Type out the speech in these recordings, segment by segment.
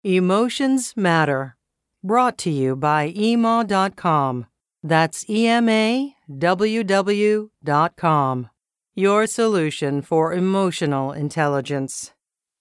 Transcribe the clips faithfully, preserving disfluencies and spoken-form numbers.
Emotions Matter. Brought to you by E M A W dot com. That's E M A W W dot com. Your solution for emotional intelligence.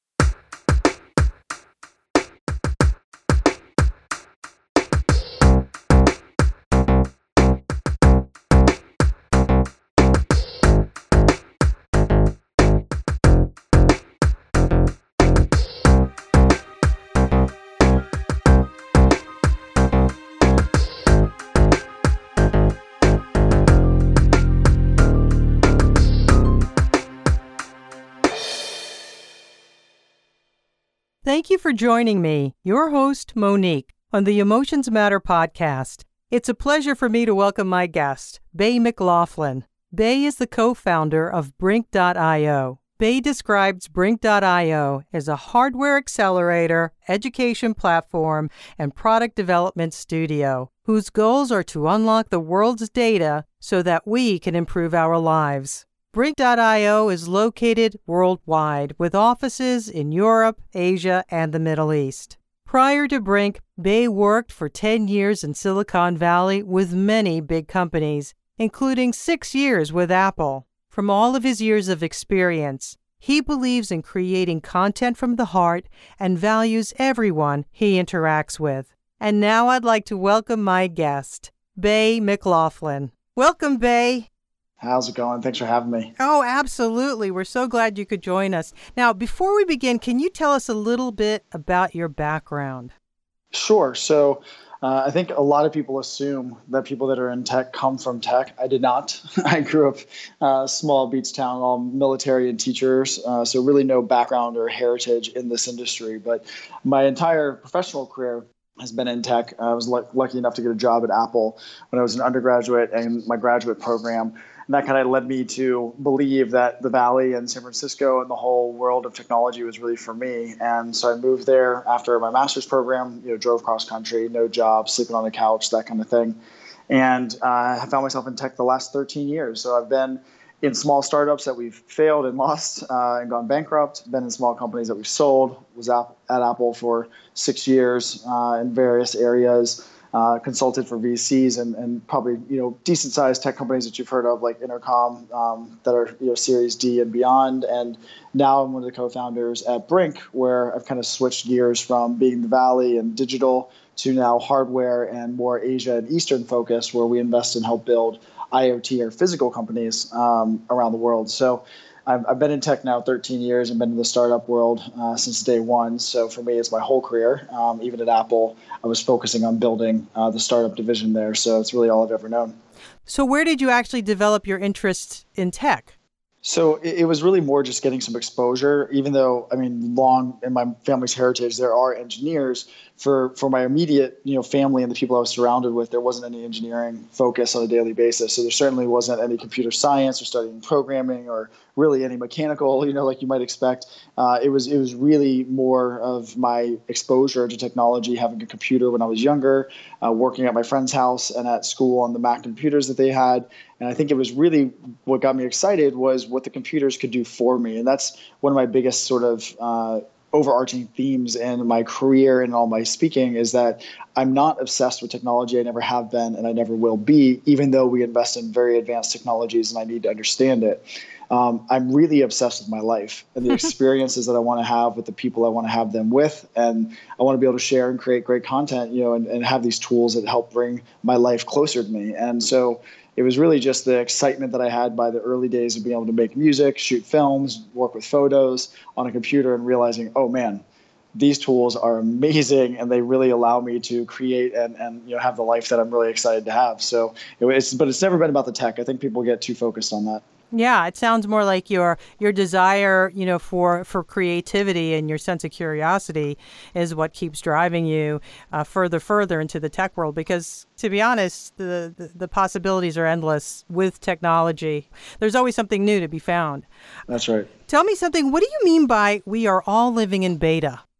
Thank you for joining me, your host, Monique, on the Emotions Matter podcast. It's a pleasure for me to welcome my guest, Bay McLaughlin. Bay is the co-founder of Brink dot io. Bay describes Brink dot io as a hardware accelerator, education platform, and product development studio, whose goals are to unlock the world's data so that we can improve our lives. Brink dot io is located worldwide with offices in Europe, Asia, and the Middle East. Prior to Brink, Bay worked for ten years in Silicon Valley with many big companies, including six years with Apple. From all of his years of experience, he believes in creating content from the heart and values everyone he interacts with. And now I'd like to welcome my guest, Bay McLaughlin. Welcome, Bay. How's it going? Thanks for having me. Oh, absolutely. We're so glad you could join us. Now, before we begin, can you tell us a little bit about your background? Sure. So uh, I think a lot of people assume that people that are in tech come from tech. I did not. I grew up uh, small beach town, all military and teachers, uh, so really no background or heritage in this industry. But my entire professional career has been in tech. I was l- lucky enough to get a job at Apple when I was an undergraduate and my graduate program. And that kind of led me to believe that the Valley and San Francisco and the whole world of technology was really for me. And so I moved there after my master's program, you know, drove cross country, no job, sleeping on the couch, that kind of thing. And uh, I found myself in tech the last thirteen years. So I've been in small startups that we've failed and lost uh, and gone bankrupt, been in small companies that we've sold, was at, at Apple for six years uh, in various areas. Uh, consulted for V Cs and, and probably, you know, decent sized tech companies that you've heard of like Intercom um, that are, you know, Series D and beyond. And now I'm one of the co-founders at Brink, where I've kind of switched gears from being the Valley and digital to now hardware and more Asia and Eastern focus, where we invest and help build IoT or physical companies um, around the world. So I've, I've been in tech now thirteen years and been in the startup world uh, since day one. So for me, it's my whole career. Um, even at Apple, I was focusing on building uh, the startup division there. So it's really all I've ever known. So where did you actually develop your interest in tech? So it, it was really more just getting some exposure, even though, I mean, long in my family's heritage, there are engineers. For, for my immediate, you know, family and the people I was surrounded with, there wasn't any engineering focus on a daily basis. So there certainly wasn't any computer science or studying programming or really any mechanical, you know, like you might expect. Uh, it was it was really more of my exposure to technology, having a computer when I was younger, uh, working at my friend's house and at school on the Mac computers that they had. And I think it was really what got me excited was what the computers could do for me. And that's one of my biggest sort of uh, overarching themes in my career and all my speaking is that I'm not obsessed with technology. I never have been, and I never will be, even though we invest in very advanced technologies and I need to understand it. Um, I'm really obsessed with my life and the experiences that I want to have with the people I want to have them with. And I want to be able to share and create great content, you know, and, and have these tools that help bring my life closer to me. And so it was really just the excitement that I had by the early days of being able to make music, shoot films, work with photos on a computer and realizing, oh man, these tools are amazing and they really allow me to create and, and you know have the life that I'm really excited to have. So it's, but it's never been about the tech. I think people get too focused on that. Yeah, it sounds more like your your desire, you know, for, for creativity and your sense of curiosity is what keeps driving you uh, further, further into the tech world. Because to be honest, the, the, the possibilities are endless with technology. There's always something new to be found. That's right. Tell me something. What do you mean by we are all living in beta?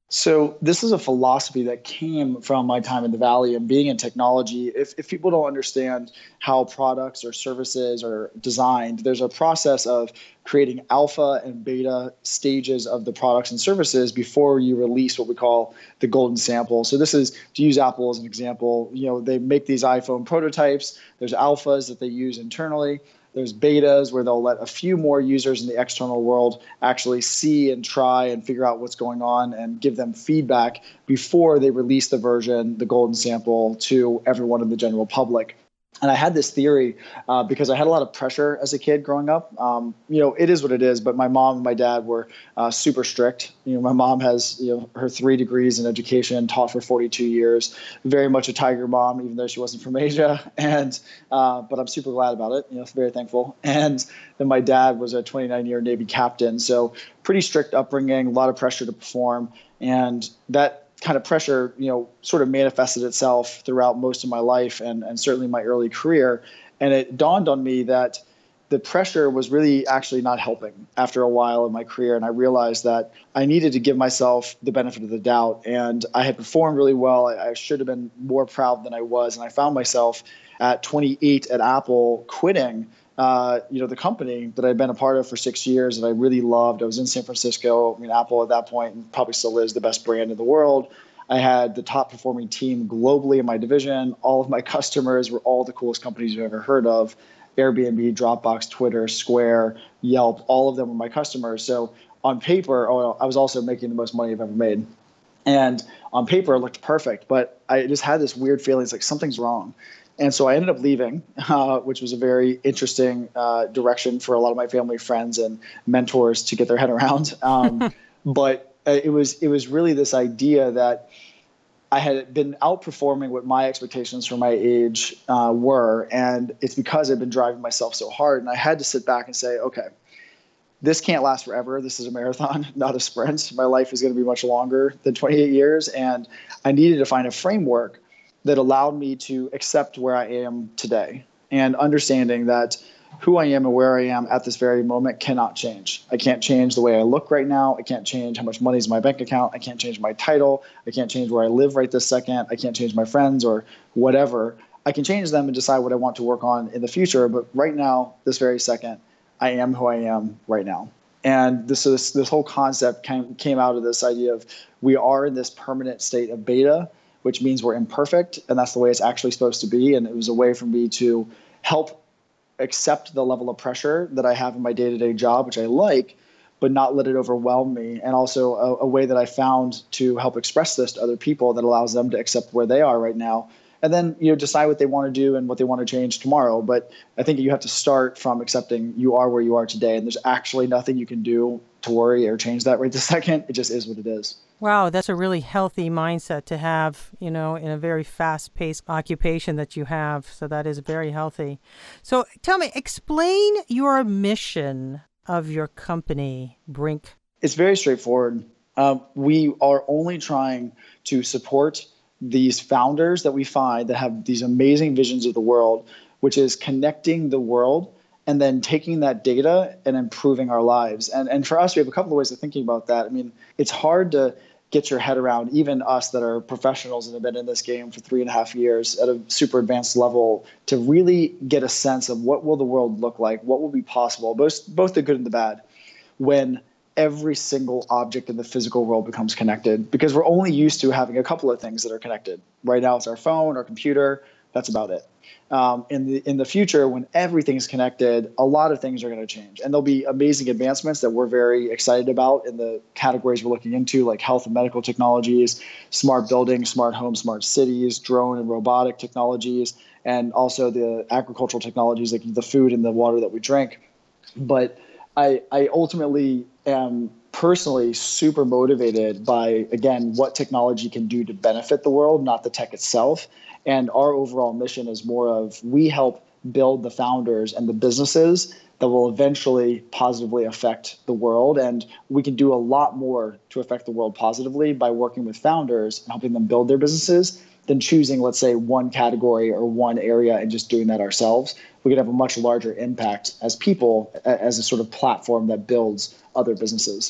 So this is a philosophy that came from my time in the Valley and being in technology. If, if people don't understand how products or services are designed, there's a process of creating alpha and beta stages of the products and services before you release what we call the golden sample. So this is, to use Apple as an example, you know, they make these iPhone prototypes. There's alphas that they use internally. There's betas where they'll let a few more users in the external world actually see and try and figure out what's going on and give them feedback before they release the version, the golden sample, to everyone in the general public. And I had this theory uh, because I had a lot of pressure as a kid growing up. Um, you know, it is what it is, but my mom and my dad were uh, super strict. You know, my mom has, you know, her three degrees in education, taught for forty-two years, very much a tiger mom, even though she wasn't from Asia. And, uh, but I'm super glad about it, you know, very thankful. And then my dad was a twenty-nine year Navy captain. So pretty strict upbringing, a lot of pressure to perform. And that kind of pressure, you know, sort of manifested itself throughout most of my life and, and certainly my early career. And it dawned on me that the pressure was really actually not helping after a while in my career. And I realized that I needed to give myself the benefit of the doubt. And I had performed really well. I, I should have been more proud than I was. And I found myself at twenty-eight at Apple quitting Uh, you know, the company that I'd been a part of for six years that I really loved. I was in San Francisco. I mean, Apple at that point, and probably still is, the best brand in the world. I had the top performing team globally in my division. All of my customers were all the coolest companies you've ever heard of. Airbnb, Dropbox, Twitter, Square, Yelp, all of them were my customers. So on paper, oh, I was also making the most money I've ever made. And on paper, it looked perfect, but I just had this weird feeling. It's like something's wrong. And so I ended up leaving, uh, which was a very interesting uh, direction for a lot of my family, friends, and mentors to get their head around. Um, but it was it was really this idea that I had been outperforming what my expectations for my age uh, were, and it's because I've been driving myself so hard. And I had to sit back and say, okay, this can't last forever. This is a marathon, not a sprint. My life is going to be much longer than twenty-eight years, and I needed to find a framework that allowed me to accept where I am today and understanding that who I am and where I am at this very moment cannot change. I can't change the way I look right now. I can't change how much money is in my bank account. I can't change my title. I can't change where I live right this second. I can't change my friends or whatever. I can change them and decide what I want to work on in the future. But right now, this very second, I am who I am right now. And this is, this whole concept came, came out of this idea of we are in this permanent state of beta, which means we're imperfect, and that's the way it's actually supposed to be. And it was a way for me to help accept the level of pressure that I have in my day-to-day job, which I like, but not let it overwhelm me. And also a, a way that I found to help express this to other people that allows them to accept where they are right now. And then, you know, decide what they want to do and what they want to change tomorrow. But I think you have to start from accepting you are where you are today. And there's actually nothing you can do to worry or change that right this second. It just is what it is. Wow, that's a really healthy mindset to have, you know, in a very fast-paced occupation that you have. So that is very healthy. So tell me, explain your mission of your company, Brink. It's very straightforward. Um, we are only trying to support these founders that we find that have these amazing visions of the world, which is connecting the world and then taking that data and improving our lives. And and for us, we have a couple of ways of thinking about that. I mean, it's hard to get your head around, even us that are professionals and have been in this game for three and a half years at a super advanced level, to really get a sense of what will the world look like, what will be possible, both, both the good and the bad, when every single object in the physical world becomes connected. Because we're only used to having a couple of things that are connected. Right now it's our phone, our computer, that's about it. Um, in the in the future, when everything's connected, a lot of things are going to change. And there'll be amazing advancements that we're very excited about in the categories we're looking into, like health and medical technologies, smart buildings, smart homes, smart cities, drone and robotic technologies, and also the agricultural technologies like the food and the water that we drink. But I, I ultimately am personally super motivated by, again, what technology can do to benefit the world, not the tech itself. And our overall mission is more of we help build the founders and the businesses that will eventually positively affect the world. And we can do a lot more to affect the world positively by working with founders and helping them build their businesses than choosing, let's say, one category or one area and just doing that ourselves. We could have a much larger impact as people, as a sort of platform that builds other businesses.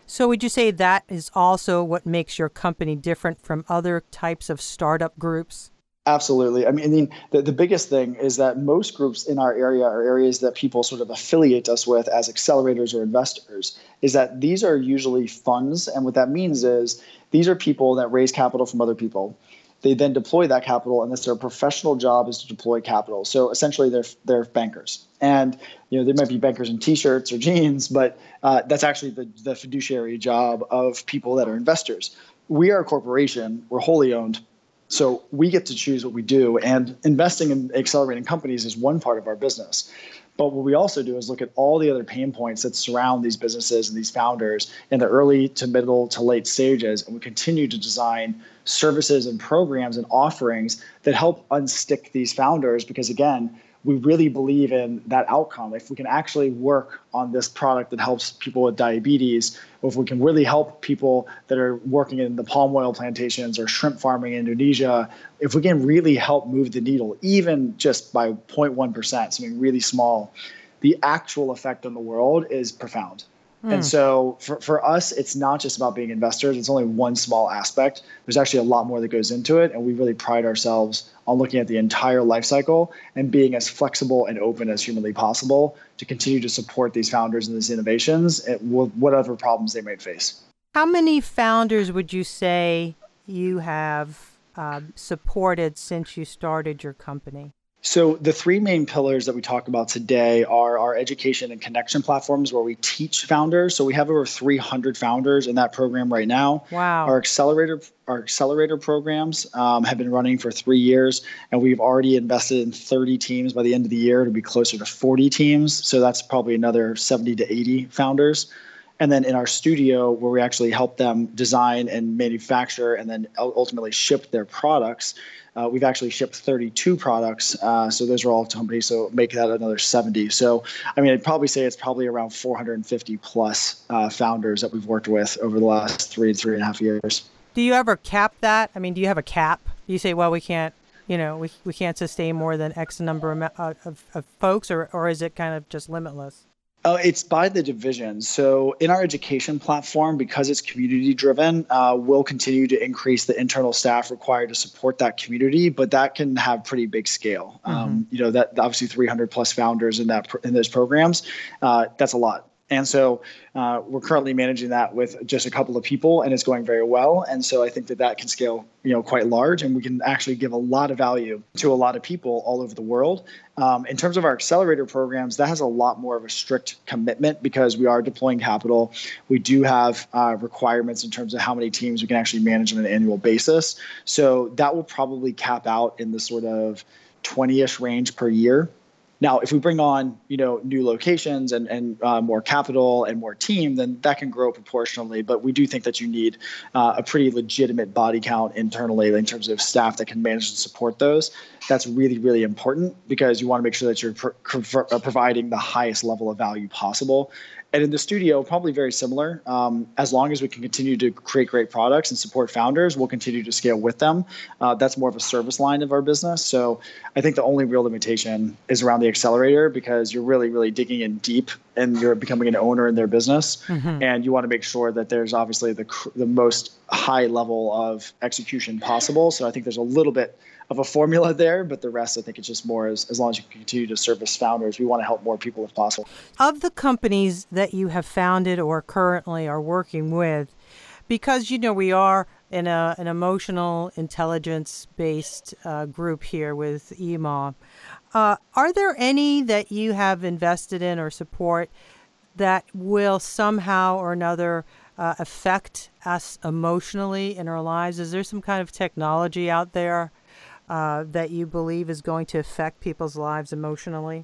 So would you say that is also what makes your company different from other types of startup groups? Absolutely. I mean, I mean the, the biggest thing is that most groups in our area are areas that people sort of affiliate us with as accelerators or investors, is that these are usually funds. And what that means is these are people that raise capital from other people. They then deploy that capital, and that's their professional job is to deploy capital. So essentially, they're they're bankers, and you know they might be bankers in T-shirts or jeans, but uh, that's actually the the fiduciary job of people that are investors. We are a corporation; we're wholly owned, so we get to choose what we do. And investing in accelerating companies is one part of our business. But what we also do is look at all the other pain points that surround these businesses and these founders in the early to middle to late stages. And we continue to design services and programs and offerings that help unstick these founders because, again, we really believe in that outcome. If we can actually work on this product that helps people with diabetes, or if we can really help people that are working in the palm oil plantations or shrimp farming in Indonesia, if we can really help move the needle, even just by zero point one percent, something really small, the actual effect on the world is profound. Mm. And so for, for us, it's not just about being investors. It's only one small aspect. There's actually a lot more that goes into it. And we really pride ourselves on looking at the entire life cycle and being as flexible and open as humanly possible to continue to support these founders and these innovations at whatever problems they might face. How many founders would you say you have uh, supported since you started your company? So the three main pillars that we talk about today are our education and connection platforms where we teach founders. So we have over three hundred founders in that program right now. Wow. Our accelerator our accelerator programs um, have been running for three years, and we've already invested in thirty teams. By the end of the year, it'll be closer to forty teams. So that's probably another seventy to eighty founders. And then in our studio, where we actually help them design and manufacture and then ultimately ship their products, uh, we've actually shipped thirty-two products. Uh, so those are all companies, so make that another seventy. So, I mean, I'd probably say it's probably around four hundred fifty plus uh, founders that we've worked with over the last three, three and a half years. Do you ever cap that? I mean, do you have a cap? Do you say, well, we can't, you know, we we can't sustain more than X number of, of, of folks, or, or is it kind of just limitless? Uh, it's by the division. So in our education platform, because it's community driven, uh, we'll continue to increase the internal staff required to support that community, but that can have pretty big scale. Mm-hmm. Um, you know, that obviously three hundred plus founders in that in those programs, uh, that's a lot. And so uh, we're currently managing that with just a couple of people, and it's going very well. And so I think that that can scale, you know, quite large, and we can actually give a lot of value to a lot of people all over the world. Um, in terms of our accelerator programs, that has a lot more of a strict commitment because we are deploying capital. We do have uh, requirements in terms of how many teams we can actually manage on an annual basis. So that will probably cap out in the sort of twenty-ish range per year. Now, if we bring on, you know, new locations and, and uh, more capital and more team, then that can grow proportionally. But we do think that you need uh, a pretty legitimate body count internally in terms of staff that can manage and support those. That's really, really important because you want to make sure that you're pro- pro- providing the highest level of value possible. And in the studio, probably very similar. Um, as long as we can continue to create great products and support founders, we'll continue to scale with them. Uh, that's more of a service line of our business. So I think the only real limitation is around the accelerator because you're really, really digging in deep and you're becoming an owner in their business. Mm-hmm. And you want to make sure that there's obviously the the most high level of execution possible. So I think there's a little bit of a formula there, but the rest, I think it's just more as, as long as you continue to service founders, we want to help more people if possible. Of the companies that you have founded or currently are working with, because, you know, we are in a, an emotional intelligence-based uh, group here with E M A, uh, are there any that you have invested in or support that will somehow or another uh, affect us emotionally in our lives? Is there some kind of technology out there Uh, that you believe is going to affect people's lives emotionally?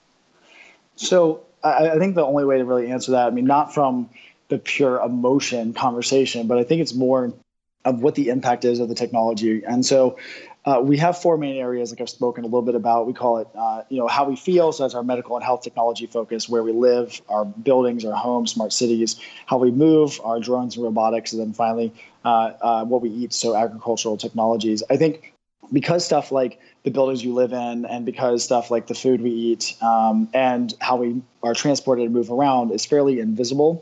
So I, I think the only way to really answer that, I mean, not from the pure emotion conversation, but I think it's more of what the impact is of the technology. And so uh, we have four main areas, like I've spoken a little bit about. We call it, uh, you know, how we feel. So that's our medical and health technology focus, where we live, our buildings, our homes, smart cities, how we move, our drones and robotics, and then finally uh, uh, what we eat. So agricultural technologies. I think because stuff like the buildings you live in and because stuff like the food we eat um, and how we are transported and move around is fairly invisible,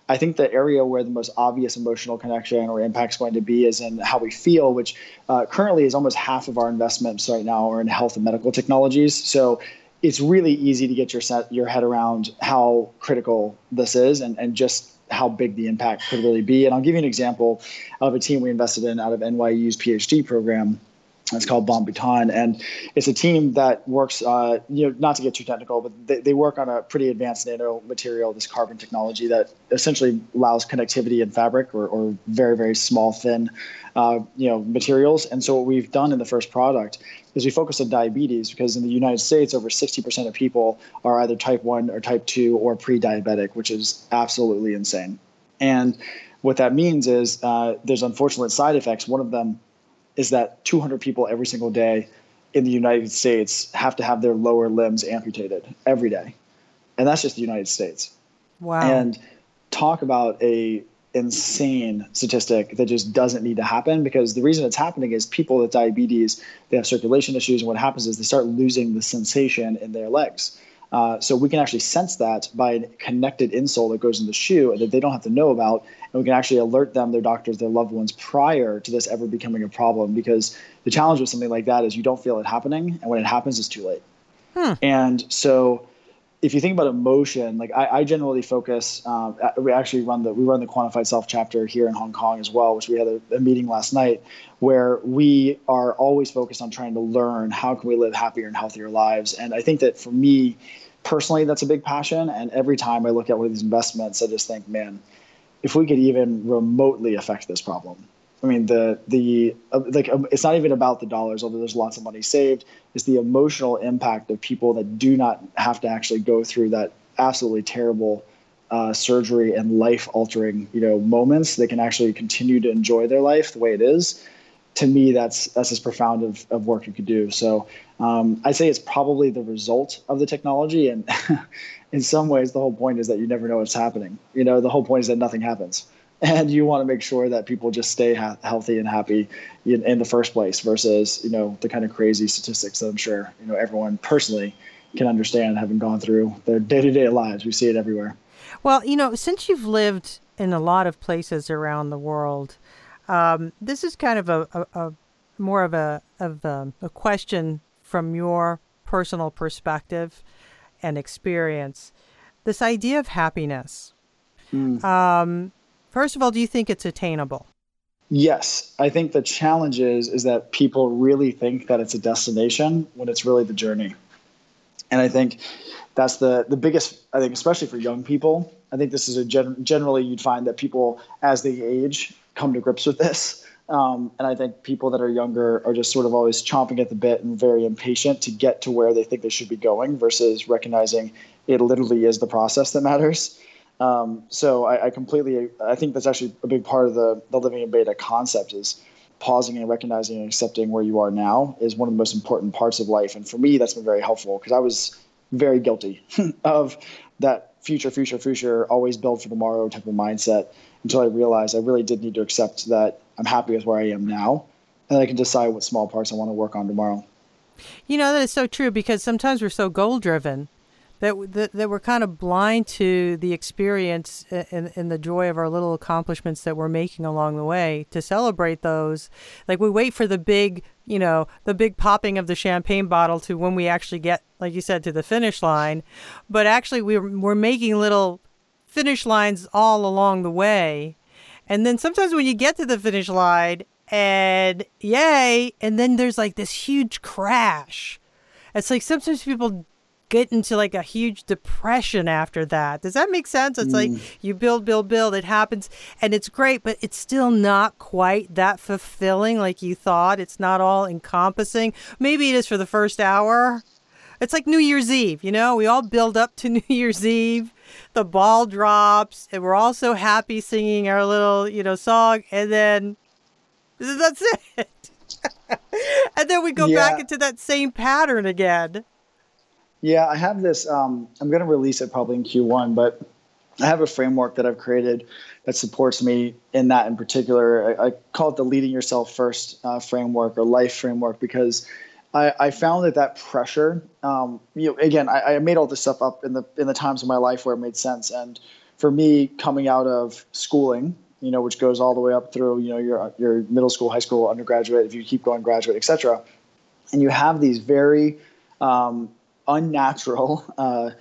I think the area where the most obvious emotional connection or impact is going to be is in how we feel, which uh, currently is almost half of our investments right now are in health and medical technologies. So it's really easy to get your set, your head around how critical this is and, and just how big the impact could really be. And I'll give you an example of a team we invested in out of N Y U's PhD program. It's called Bon Bouton, and it's a team that works, uh, you know, not to get too technical, but they, they work on a pretty advanced nano material, this carbon technology that essentially allows connectivity in fabric or, or very, very small, thin, uh, you know, materials. And so what we've done in the first product is we focus on diabetes because in the United States, over sixty percent of people are either type one or type two or pre-diabetic, which is absolutely insane. And what that means is uh, there's unfortunate side effects. One of them is that two hundred people every single day in the United States have to have their lower limbs amputated every day. And that's just the United States. Wow. And talk about a insane statistic that just doesn't need to happen, because the reason it's happening is people with diabetes, they have circulation issues. And what happens is they start losing the sensation in their legs. Uh, so we can actually sense that by a connected insole that goes in the shoe that they don't have to know about. And we can actually alert them, their doctors, their loved ones prior to this ever becoming a problem, because the challenge with something like that is you don't feel it happening. And when it happens, it's too late. Hmm. And so if you think about emotion, like I, I generally focus, um, we actually run the, we run the Quantified Self chapter here in Hong Kong as well, which we had a, a meeting last night where we are always focused on trying to learn how can we live happier and healthier lives. And I think that for me personally, that's a big passion. And every time I look at one of these investments, I just think, man, if we could even remotely affect this problem. I mean, the the uh, like um, it's not even about the dollars, although there's lots of money saved. It's the emotional impact of people that do not have to actually go through that absolutely terrible uh, surgery and life-altering, you know, moments. They can actually continue to enjoy their life the way it is. To me, that's that's as profound of, of work you could do. So um, I'd say it's probably the result of the technology, and in some ways, the whole point is that you never know what's happening. You know, the whole point is that nothing happens. And you want to make sure that people just stay ha- healthy and happy in, in the first place versus, you know, the kind of crazy statistics that I'm sure, you know, everyone personally can understand having gone through their day-to-day lives. We see it everywhere. Well, you know, since you've lived in a lot of places around the world, um, this is kind of a, a, a more of a of a, a question from your personal perspective and experience. This idea of happiness. Mm. Um, First of all, do you think it's attainable? Yes. I think the challenge is, is that people really think that it's a destination when it's really the journey. And I think that's the, the biggest, I think, especially for young people. I think this is a gen- generally you'd find that people as they age come to grips with this. Um, and I think people that are younger are just sort of always chomping at the bit and very impatient to get to where they think they should be going versus recognizing it literally is the process that matters. Um, so I, I completely, I think that's actually a big part of the, the living in beta concept is pausing and recognizing and accepting where you are now is one of the most important parts of life. And for me, that's been very helpful because I was very guilty of that future, future, future, always build for tomorrow type of mindset until I realized I really did need to accept that I'm happy with where I am now and I can decide what small parts I want to work on tomorrow. You know, that is so true because sometimes we're so goal driven that, that that we're kind of blind to the experience and, and the joy of our little accomplishments that we're making along the way. To celebrate those, like we wait for the big, you know, the big popping of the champagne bottle to when we actually get, like you said, to the finish line. But actually, we're we're making little finish lines all along the way. And then sometimes when you get to the finish line and yay, and then there's like this huge crash. It's like sometimes people get into like a huge depression after that. Does that make sense? It's mm. like you build, build, build. It happens and it's great, but it's still not quite that fulfilling like you thought. It's not all encompassing. Maybe it is for the first hour. It's like New Year's Eve, you know, we all build up to New Year's Eve. The ball drops and we're all so happy singing our little, you know, song. And then that's it. And then we go yeah. back into that same pattern again. Yeah, I have this, um, I'm going to release it probably in Q one, but I have a framework that I've created that supports me in that in particular. I, I call it the leading yourself first uh, framework or life framework because I, I found that that pressure, um, you know, again, I, I made all this stuff up in the in the times of my life where it made sense. And for me, coming out of schooling, you know, which goes all the way up through, you know, your your middle school, high school, undergraduate, if you keep going, graduate, et cetera, and you have these very um, unnatural, uh,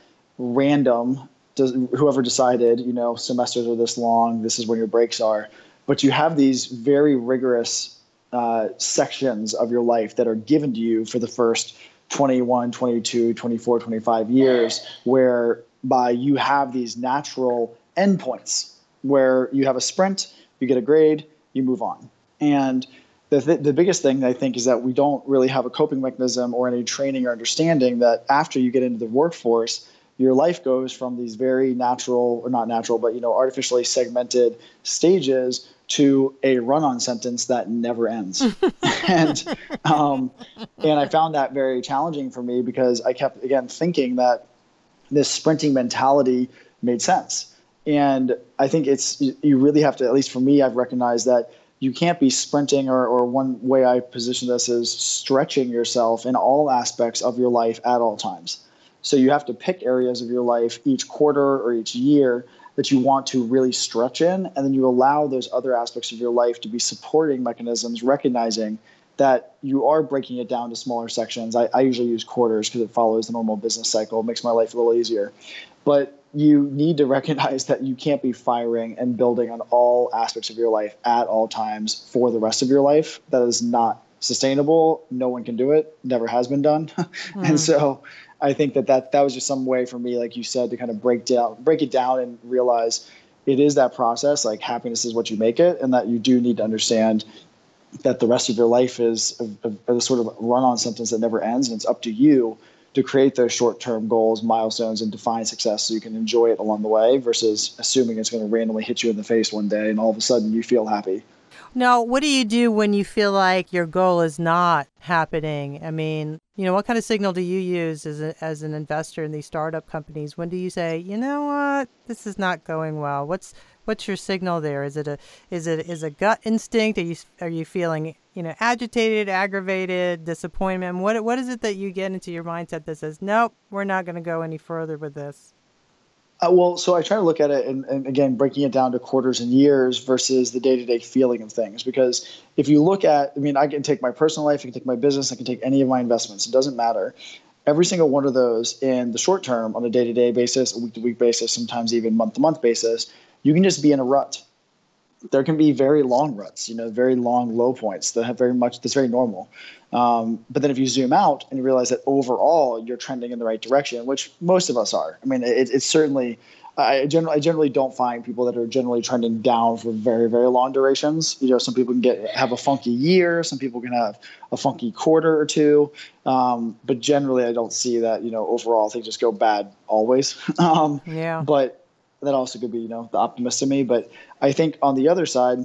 random, does, whoever decided, you know, semesters are this long, this is when your breaks are, but you have these very rigorous uh, sections of your life that are given to you for the first twenty-one, twenty-two, twenty-four, twenty-five years, whereby you have these natural endpoints where you have a sprint, you get a grade, you move on. And the th- the biggest thing I think is that we don't really have a coping mechanism or any training or understanding that after you get into the workforce, your life goes from these very natural, or not natural, but, you know, artificially segmented stages to a run-on sentence that never ends. and um, and I found that very challenging for me because I kept, again, thinking that this sprinting mentality made sense. And I think it's, you really have to, at least for me, I've recognized that you can't be sprinting, or, or one way I position this is stretching yourself in all aspects of your life at all times. So you have to pick areas of your life each quarter or each year that you want to really stretch in, and then you allow those other aspects of your life to be supporting mechanisms, recognizing that you are breaking it down to smaller sections. I, I usually use quarters because it follows the normal business cycle. It makes my life a little easier. But you need to recognize that you can't be firing and building on all aspects of your life at all times for the rest of your life. That is not sustainable. No one can do it. Never has been done. mm. And so I think that, that that was just some way for me, like you said, to kind of break down, break it down and realize it is that process. Like, happiness is what you make it, and that you do need to understand that the rest of your life is a, a, a sort of run-on sentence that never ends, and it's up to you to create those short-term goals, milestones, and define success so you can enjoy it along the way versus assuming it's going to randomly hit you in the face one day and all of a sudden you feel happy. Now, what do you do when you feel like your goal is not happening? I mean, you know, what kind of signal do you use as a, as an investor in these startup companies? When do you say, you know what, this is not going well? What's what's your signal there? Is it a is it is a gut instinct? Are you are you feeling, you know, agitated, aggravated, disappointment? What what is it that you get into your mindset that says, nope, we're not going to go any further with this? Uh, well, so I try to look at it, and, and again, breaking it down to quarters and years versus the day-to-day feeling of things. Because if you look at, I mean, I can take my personal life, I can take my business, I can take any of my investments. It doesn't matter. Every single one of those in the short term, on a day-to-day basis, a week-to-week basis, sometimes even month-to-month basis, you can just be in a rut. There can be very long ruts, you know, very long low points that have very much, that's very normal. Um, but then if you zoom out and you realize that overall you're trending in the right direction, which most of us are. I mean, it, it's certainly, I generally, I generally don't find people that are generally trending down for very, very long durations. You know, some people can get, have a funky year. Some people can have a funky quarter or two. Um, but generally I don't see that, you know, overall things just go bad always. um, yeah. But that also could be, you know, the optimist in me. But I think on the other side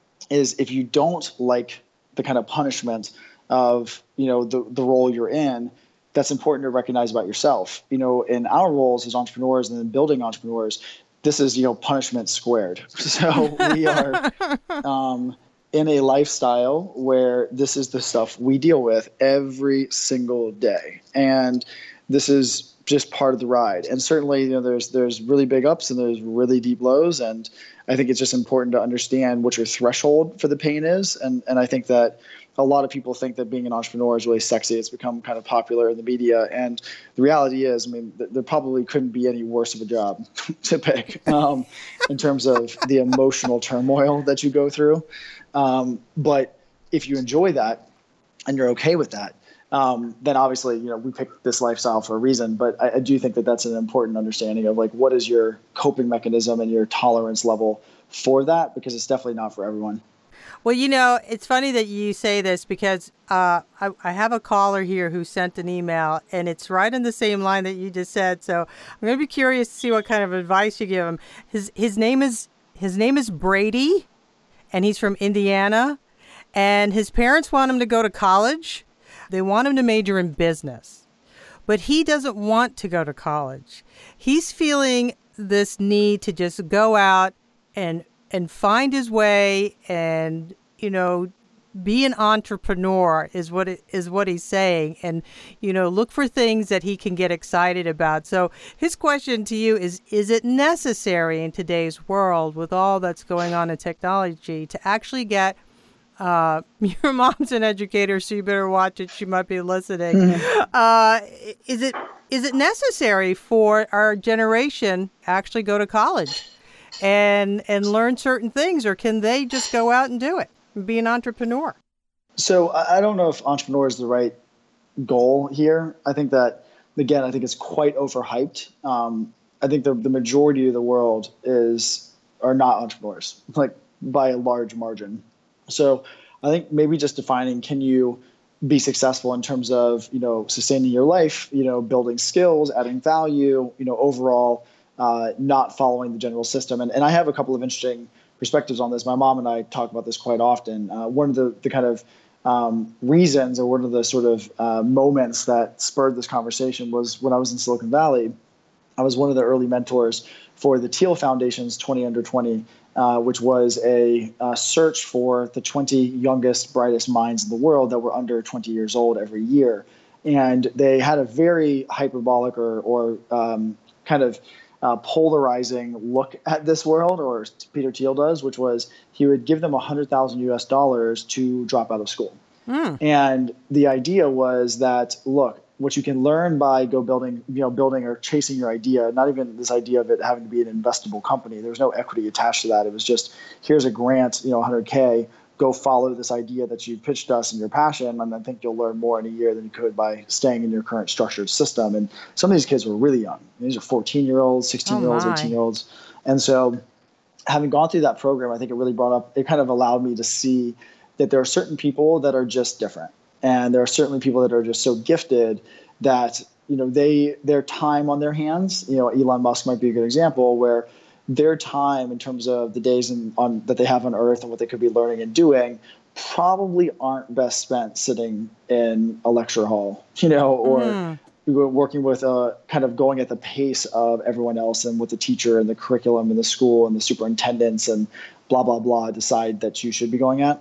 is if you don't like the kind of punishment of, you know, the, the role you're in, that's important to recognize about yourself. You know, in our roles as entrepreneurs and then building entrepreneurs, this is, you know, punishment squared. So we are um, in a lifestyle where this is the stuff we deal with every single day. And this is just part of the ride. And certainly, you know, there's there's really big ups and there's really deep lows. And I think it's just important to understand what your threshold for the pain is. And and I think that a lot of people think that being an entrepreneur is really sexy. It's become kind of popular in the media. And the reality is, I mean, th- there probably couldn't be any worse of a job to pick um, in terms of the emotional turmoil that you go through. Um, but if you enjoy that and you're okay with that, Um, then obviously, you know, we picked this lifestyle for a reason, but I, I do think that that's an important understanding of like, what is your coping mechanism and your tolerance level for that? Because it's definitely not for everyone. Well, you know, it's funny that you say this because uh, I, I have a caller here who sent an email and it's right in the same line that you just said. So I'm going to be curious to see what kind of advice you give him. His, his name is, his name is Brady and he's from Indiana and his parents want him to go to college. They want him to major in business, but he doesn't want to go to college. He's feeling this need to just go out and and find his way and, you know, be an entrepreneur is what it, is what he's saying, and you know, look for things that he can get excited about. So his question to you is: is it necessary in today's world, with all that's going on in technology, to actually get uh, your mom's an educator, so you better watch it. She might be listening. Mm-hmm. Uh, is it is it necessary for our generation to actually go to college and and learn certain things, or can they just go out and do it? Be an entrepreneur? So I don't know if entrepreneur is the right goal here. I think that, again, I think it's quite overhyped. Um, I think the, the majority of the world is are not entrepreneurs, like by a large margin. So I think maybe just defining, can you be successful in terms of, you know, sustaining your life, you know, building skills, adding value, you know, overall, uh, not following the general system. And, and I have a couple of interesting perspectives on this. My mom and I talk about this quite often. Uh, one of the, the kind of um, reasons, or one of the sort of uh, moments that spurred this conversation was when I was in Silicon Valley. I was one of the early mentors for the Thiel Foundation's twenty under twenty, uh, which was a, a search for the twenty youngest, brightest minds in the world that were under twenty years old every year. And they had a very hyperbolic or, or um, kind of Uh, polarizing look at this world, or Peter Thiel does, which was he would give them one hundred thousand U S dollars to drop out of school. Mm. And the idea was that, look, what you can learn by go building, you know, building or chasing your idea, not even this idea of it having to be an investable company. There was no equity attached to that. It was just, here's a grant, you know, one hundred K, go follow this idea that you pitched us and your passion, and I think you'll learn more in a year than you could by staying in your current structured system. And some of these kids were really young. These are fourteen-year-olds, sixteen-year-olds, oh eighteen-year-olds. And so having gone through that program, I think it really brought up, it kind of allowed me to see that there are certain people that are just different. And there are certainly people that are just so gifted that, you know, they their time on their hands, you know, Elon Musk might be a good example, where their time in terms of the days in, on that they have on Earth and what they could be learning and doing probably aren't best spent sitting in a lecture hall, you know, or mm. working with a kind of going at the pace of everyone else and what the teacher and the curriculum and the school and the superintendents and blah, blah, blah decide that you should be going at.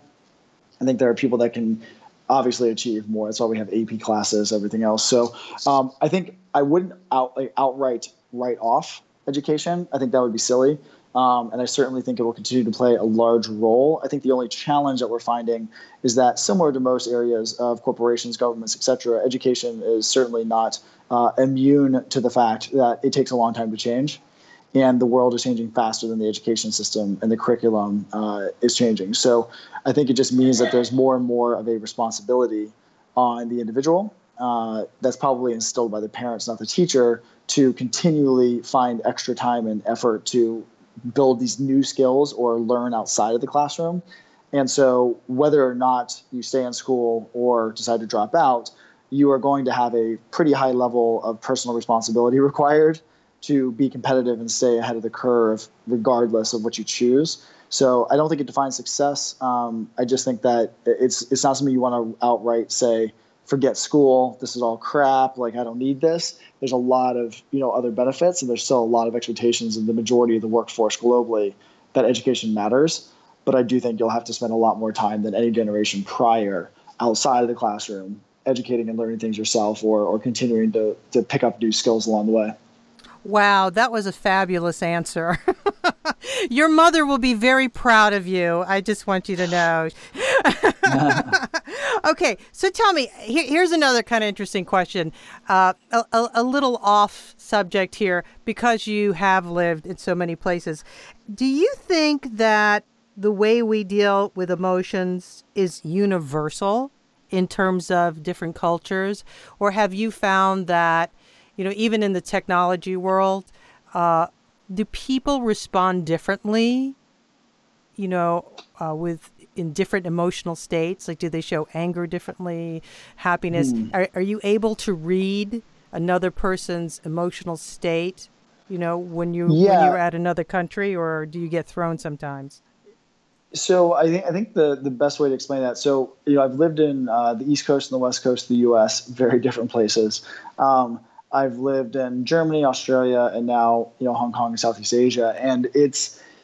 I think there are people that can obviously achieve more. That's why we have A P classes, everything else. So um, I think I wouldn't out, like, outright write off education. I think that would be silly. Um, and I certainly think it will continue to play a large role. I think the only challenge that we're finding is that, similar to most areas of corporations, governments, et cetera, education is certainly not uh, immune to the fact that it takes a long time to change. And the world is changing faster than the education system and the curriculum uh, is changing. So I think it just means that there's more and more of a responsibility on the individual uh, that's probably instilled by the parents, not the teacher, to continually find extra time and effort to build these new skills or learn outside of the classroom. And so whether or not you stay in school or decide to drop out, you are going to have a pretty high level of personal responsibility required to be competitive and stay ahead of the curve regardless of what you choose. So I don't think it defines success. Um, I just think that it's it's not something you want to outright say, forget school, this is all crap, like I don't need this. There's a lot of, you know, other benefits, and there's still a lot of expectations in the majority of the workforce globally that education matters. But I do think you'll have to spend a lot more time than any generation prior outside of the classroom, educating and learning things yourself, or or continuing to to pick up new skills along the way. Wow, that was a fabulous answer. Your mother will be very proud of you. I just want you to know. Okay, so tell me, here, here's another kind of interesting question. Uh, a, a, a little off subject here, because you have lived in so many places. Do you think that the way we deal with emotions is universal in terms of different cultures? Or have you found that, you know, even in the technology world, uh, do people respond differently, you know, uh, with in different emotional states? Like, do they show anger differently, happiness? Mm. Are, are you able to read another person's emotional state, you know, when, you, yeah. when you're at another country, or do you get thrown sometimes? So I think I think the, the best way to explain that, so, you know, I've lived in uh, the East Coast and the West Coast of the U S, very different places. Um, I've lived in Germany, Australia, and now, you know, Hong Kong and Southeast Asia. And it's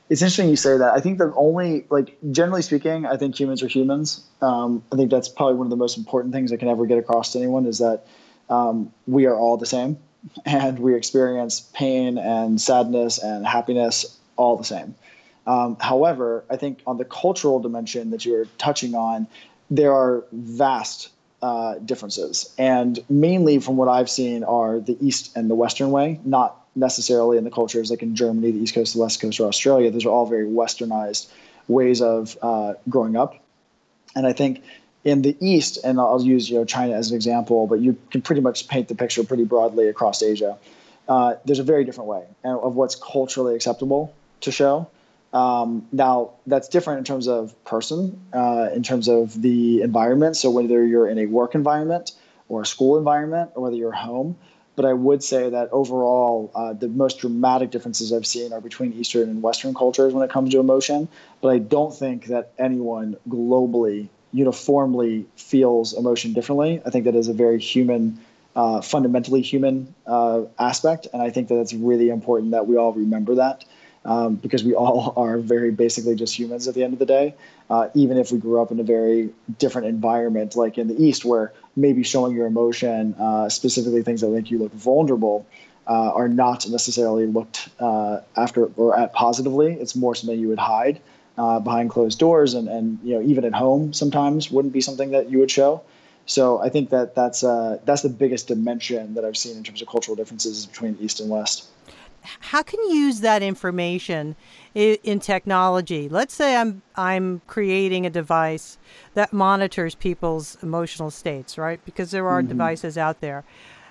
It's interesting you say that. I think the only, like, generally speaking, I think humans are humans. Um, I think that's probably one of the most important things I can ever get across to anyone is that um, we are all the same and we experience pain and sadness and happiness all the same. Um, however, I think on the cultural dimension that you're touching on, there are vast uh, differences. And mainly from what I've seen are the East and the Western way, not necessarily in the cultures like in Germany, the East Coast, the West Coast, or Australia. Those are all very westernized ways of uh, growing up. And I think in the East, and I'll use you know China as an example, but you can pretty much paint the picture pretty broadly across Asia. Uh, there's a very different way of what's culturally acceptable to show. Um, now, that's different in terms of person, uh, in terms of the environment. So whether you're in a work environment or a school environment, or whether you're home. But I would say that overall, uh, the most dramatic differences I've seen are between Eastern and Western cultures when it comes to emotion. But I don't think that anyone globally uniformly feels emotion differently. I think that is a very human, uh, fundamentally human uh, aspect. And I think that it's really important that we all remember that. Um, because we all are very basically just humans at the end of the day, uh, even if we grew up in a very different environment, like in the East, where maybe showing your emotion, uh, specifically things that make you look vulnerable, uh, are not necessarily looked uh, after or at positively. It's more something you would hide uh, behind closed doors, and, and you know even at home sometimes wouldn't be something that you would show. So I think that that's uh, that's the biggest dimension that I've seen in terms of cultural differences between East and West. How can you use that information in, in technology? Let's say I'm I'm creating a device that monitors people's emotional states, right? Because there are mm-hmm. devices out there.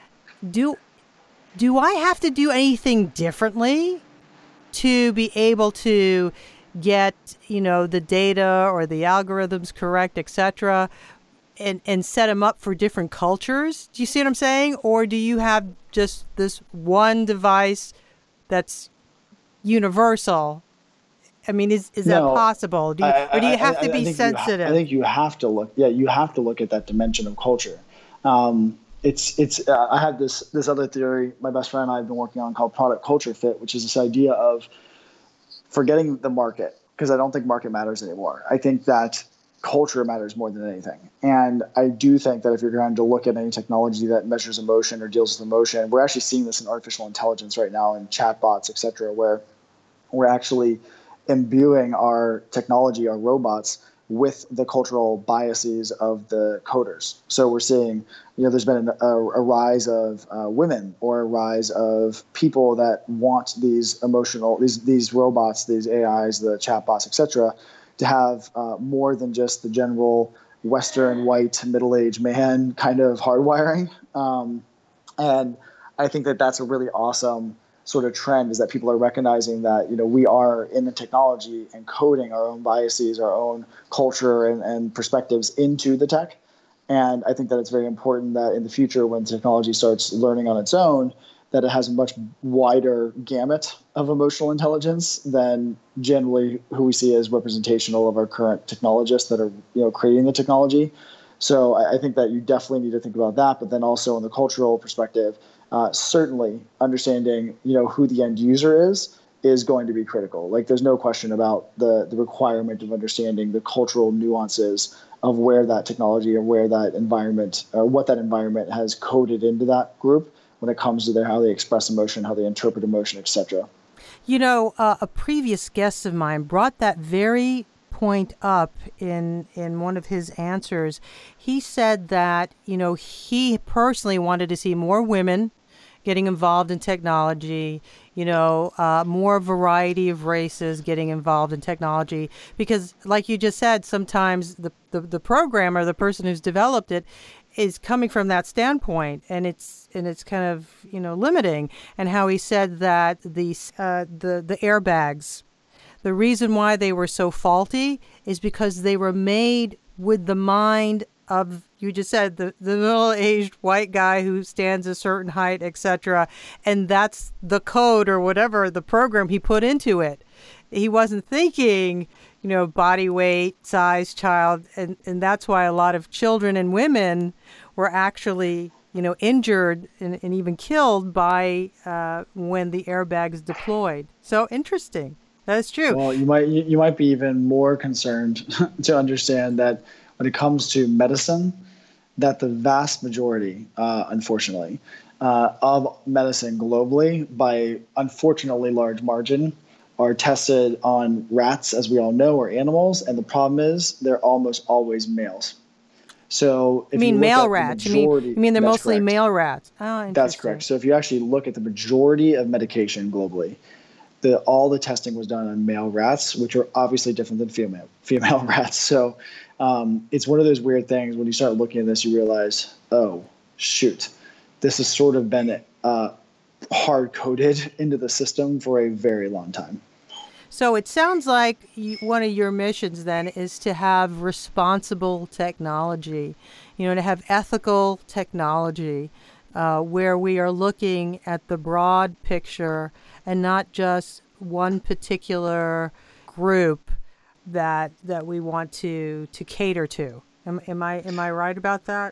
Do do I have to do anything differently to be able to get, you know, the data or the algorithms correct, et cetera, and and set them up for different cultures? Do you see what I'm saying? Or do you have just this one device that's universal? I mean, is is no, that possible? Do you, I, or do you have I, to be I sensitive? Ha- I think you have to look. Yeah, you have to look at that dimension of culture. Um, it's it's. Uh, I had this this other theory my best friend and I have been working on called product culture fit, which is this idea of forgetting the market, because I don't think market matters anymore. I think that culture matters more than anything. And I do think that if you're going to look at any technology that measures emotion or deals with emotion, we're actually seeing this in artificial intelligence right now in chatbots, et cetera, where we're actually imbuing our technology, our robots, with the cultural biases of the coders. So we're seeing, you know, there's been a, a rise of uh, women or a rise of people that want these emotional, these these robots, these A Is, the chatbots, et cetera, to have uh, more than just the general Western white middle-aged man kind of hardwiring. Um, and I think that that's a really awesome sort of trend, is that people are recognizing that, you know, we are in the technology and coding our own biases, our own culture and, and perspectives into the tech. And I think that it's very important that in the future, when technology starts learning on its own, that it has a much wider gamut of emotional intelligence than generally who we see as representational of our current technologists that are, you know, creating the technology. So I, I think that you definitely need to think about that. But then also in the cultural perspective, uh, certainly understanding, you know, who the end user is, is going to be critical. Like, there's no question about the, the requirement of understanding the cultural nuances of where that technology or where that environment or what that environment has coded into that group when it comes to their, how they express emotion, how they interpret emotion, et cetera. You know, uh, a previous guest of mine brought that very point up in in one of his answers. He said that, you know, he personally wanted to see more women getting involved in technology, you know, uh, more variety of races getting involved in technology, because like you just said, sometimes the, the, the programmer, the person who's developed it, is coming from that standpoint, and it's and it's kind of, you know, limiting. And how he said that the uh, the the airbags, the reason why they were so faulty is because they were made with the mind of, you just said, the, the middle-aged white guy who stands a certain height, et cetera. And that's the code or whatever, the program he put into it. He wasn't thinking, you know, body weight, size, child. And, and that's why a lot of children and women were actually, you know, injured and, and even killed by uh, when the airbags deployed. So interesting. That's true. Well, you might you, you might be even more concerned to understand that when it comes to medicine, that the vast majority, uh, unfortunately, uh, of medicine globally, by unfortunately large margin, are tested on rats, as we all know, or animals. And the problem is they're almost always males. So if You you mean look male at rats? the You mean majority, you mean they're that's mostly correct. male rats? Oh, interesting. That's correct. So if you actually look at the majority of medication globally, the all the testing was done on male rats, which are obviously different than female female rats. So um, it's one of those weird things when you start looking at this, you realize, oh shoot, this has sort of been uh, hard coded into the system for a very long time. So it sounds like you, one of your missions then is to have responsible technology, you know, to have ethical technology uh, where we are looking at the broad picture and not just one particular group that that we want to to cater to. Am, am I am I right about that?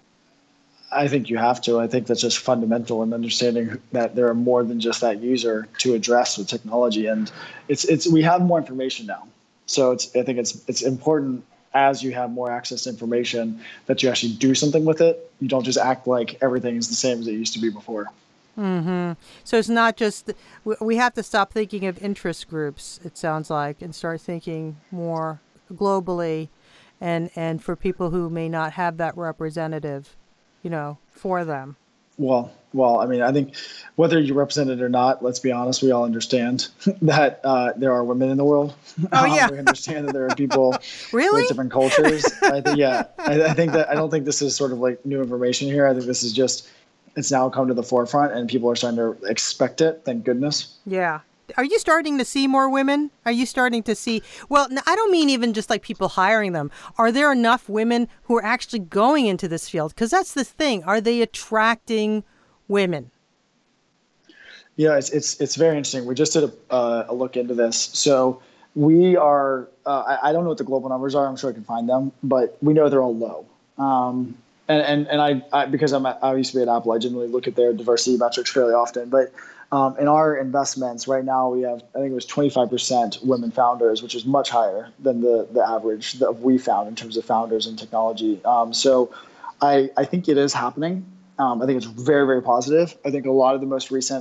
I think you have to. I think that's just fundamental in understanding that there are more than just that user to address with technology, and it's it's we have more information now. So it's I think it's it's important as you have more access to information that you actually do something with it. You don't just act like everything is the same as it used to be before. Mm-hmm. So it's not just we we have to stop thinking of interest groups. It sounds like, and start thinking more globally, and and for people who may not have that representative, you know, for them. Well, well, I mean, I think whether you represent it or not, let's be honest, we all understand that uh, there are women in the world. Oh yeah, um, we understand that there are people really with different cultures. I think, yeah, I, I think that I don't think this is sort of like new information here. I think this is just it's now come to the forefront, and people are starting to expect it. Thank goodness. Yeah. Are you starting to see more women? Are you starting to see, well, I don't mean even just like people hiring them. Are there enough women who are actually going into this field? Because that's the thing. Are they attracting women? Yeah, it's it's it's very interesting. We just did a, uh, a look into this. So we are, uh, I, I don't know what the global numbers are. I'm sure I can find them, but we know they're all low. Um, and and, and I, I, because I'm at, I used to be at Apple, I generally look at their diversity metrics fairly often. But Um, in our investments right now, we have, I think it was twenty-five percent women founders, which is much higher than the, the average that we found in terms of founders in technology. Um, so I, I think it is happening. Um, I think it's very, very positive. I think a lot of the most recent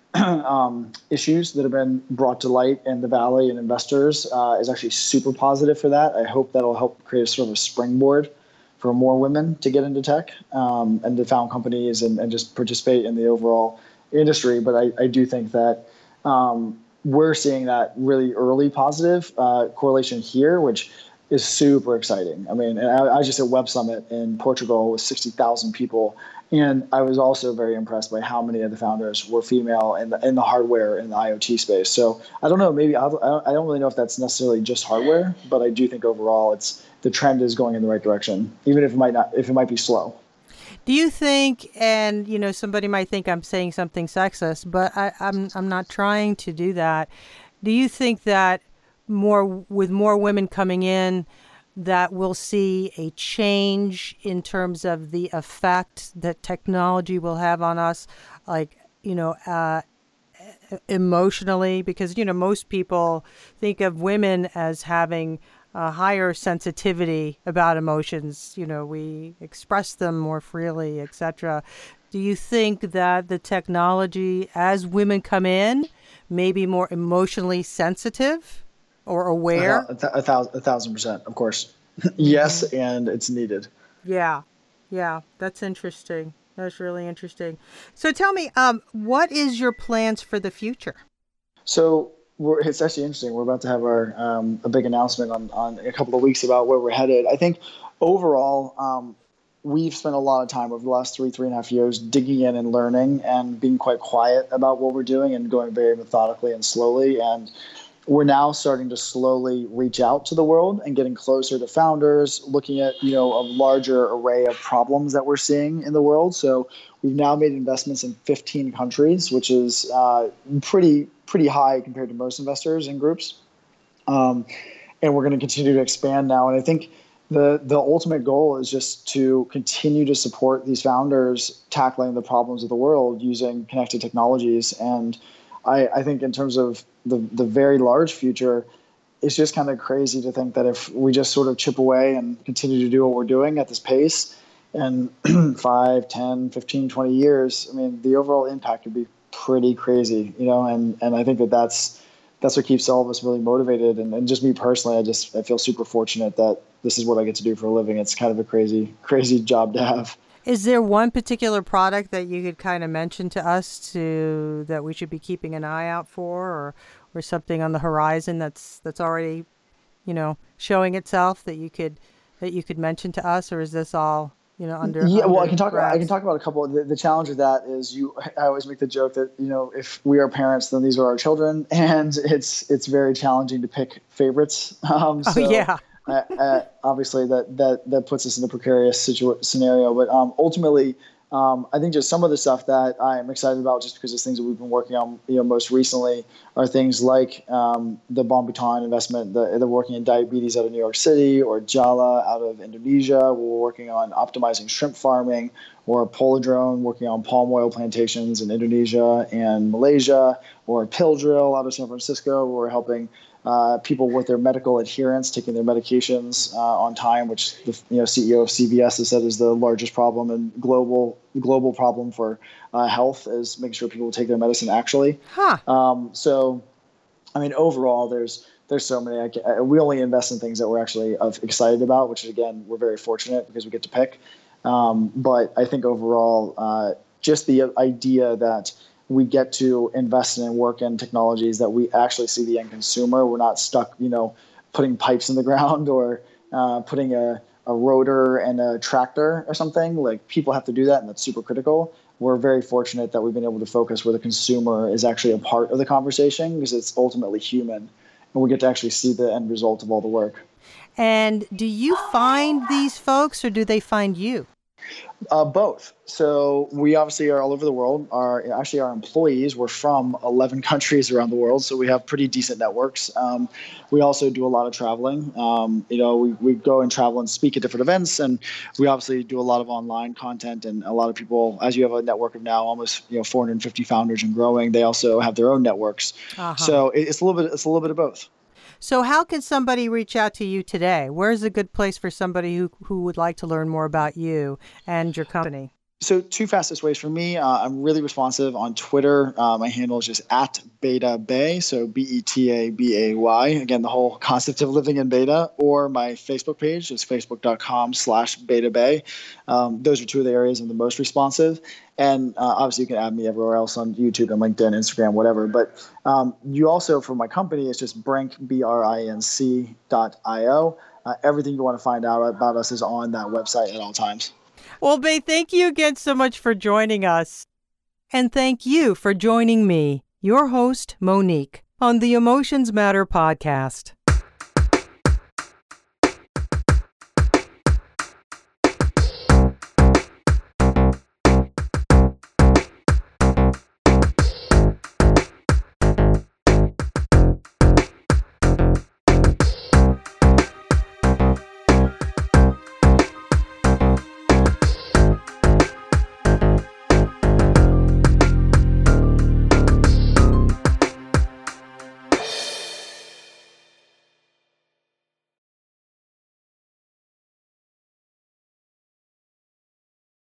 um, issues that have been brought to light in the Valley and investors uh, is actually super positive for that. I hope that'll help create a sort of a springboard for more women to get into tech um, and to found companies and, and just participate in the overall industry. But I, I do think that um, we're seeing that really early positive uh, correlation here, which is super exciting. I mean, and I, I was just at Web Summit in Portugal with sixty thousand people. And I was also very impressed by how many of the founders were female in the, in the hardware and the IoT space. So I don't know, maybe I'll, I don't really know if that's necessarily just hardware, but I do think overall it's the trend is going in the right direction, even if it might not, if it might be slow. Do you think, and you know, somebody might think I'm saying something sexist, but I, I'm I'm not trying to do that. Do you think that more with more women coming in, that we'll see a change in terms of the effect that technology will have on us, like you know, uh, emotionally? Because you know, most people think of women as having a higher sensitivity about emotions. You know, we express them more freely, et cetera. Do you think that the technology, as women come in, may be more emotionally sensitive or aware? A, th- a, thousand, a thousand percent, of course. Yes, and it's needed. Yeah, yeah, that's interesting. That's really interesting. So tell me, um, what is your plans for the future? So we're, it's actually interesting. We're about to have our um, a big announcement on, on in a couple of weeks about where we're headed. I think overall, um, we've spent a lot of time over the last three, three and a half years digging in and learning and being quite quiet about what we're doing and going very methodically and slowly. And we're now starting to slowly reach out to the world and getting closer to founders, looking at, you know, a larger array of problems that we're seeing in the world. So we've now made investments in fifteen countries, which is uh, pretty pretty high compared to most investors and groups. Um, and we're going to continue to expand now. And I think the the ultimate goal is just to continue to support these founders tackling the problems of the world using connected technologies. And I, I think in terms of the, the very large future, it's just kind of crazy to think that if we just sort of chip away and continue to do what we're doing at this pace, and five, ten, fifteen, twenty years, I mean, the overall impact would be pretty crazy, you know, and, and I think that that's, that's what keeps all of us really motivated. And, and just me personally, I just, I feel super fortunate that this is what I get to do for a living. It's kind of a crazy, crazy job to have. Is there one particular product that you could kind of mention to us to, that we should be keeping an eye out for, or, or something on the horizon that's, that's already, you know, showing itself that you could, that you could mention to us, or is this all, you know, under? Yeah, under well, I can talk wraps? about I can talk about a couple. The, the challenge of that is you. I always make the joke that, you know, if we are parents, then these are our children, and it's it's very challenging to pick favorites. Um, so, oh yeah. uh, uh, obviously, that that that puts us in a precarious situ- scenario. But um, ultimately, um, I think just some of the stuff that I'm excited about, just because it's things that we've been working on, you know, most recently, are things like um, the Bon Butan investment. The, they're working in diabetes out of New York City, or Jala out of Indonesia. We're working on optimizing shrimp farming, or Polydrone working on palm oil plantations in Indonesia and Malaysia, or Pill Drill out of San Francisco. We're helping uh, people with their medical adherence, taking their medications uh, on time, which the you know C E O of C V S has said is the largest problem and global global problem for uh, health, is making sure people take their medicine actually. Huh. Um, so, I mean, overall, there's there's so many. I can, we only invest in things that we're actually uh, excited about, which again, we're very fortunate because we get to pick. Um, but I think overall, uh, just the idea that we get to invest in and work in technologies that we actually see the end consumer. We're not stuck, you know, putting pipes in the ground, or uh, putting a, a rotor and a tractor or something. Like, people have to do that, and that's super critical. We're very fortunate that we've been able to focus where the consumer is actually a part of the conversation, because it's ultimately human, and we get to actually see the end result of all the work. And do you find these folks, or do they find you? Uh, both. So we obviously are all over the world. Our actually our employees were from eleven countries around the world, so we have pretty decent networks. Um, we also do a lot of traveling. Um, you know, we, we go and travel and speak at different events, and we obviously do a lot of online content. And a lot of people, as you have a network of now almost you know four hundred fifty founders and growing, they also have their own networks. Uh-huh. So it's a little bit it's a little bit of both. So how can somebody reach out to you today? Where's a good place for somebody who, who would like to learn more about you and your company? So two fastest ways for me. Uh, I'm really responsive on Twitter. Uh, my handle is just at Beta Bay, so B E T A B A Y. Again, the whole concept of living in beta. Or my Facebook page is facebook.com slash Beta Bay. Um, those are two of the areas I'm the most responsive. And uh, obviously, you can add me everywhere else on YouTube and LinkedIn, Instagram, whatever. But um, you also, for my company, is just Brinc, B R I N C dot I O. Uh, everything you want to find out about us is on that website at all times. Well, Bay, thank you again so much for joining us. And thank you for joining me, your host, Monique, on the Emotions Matter podcast.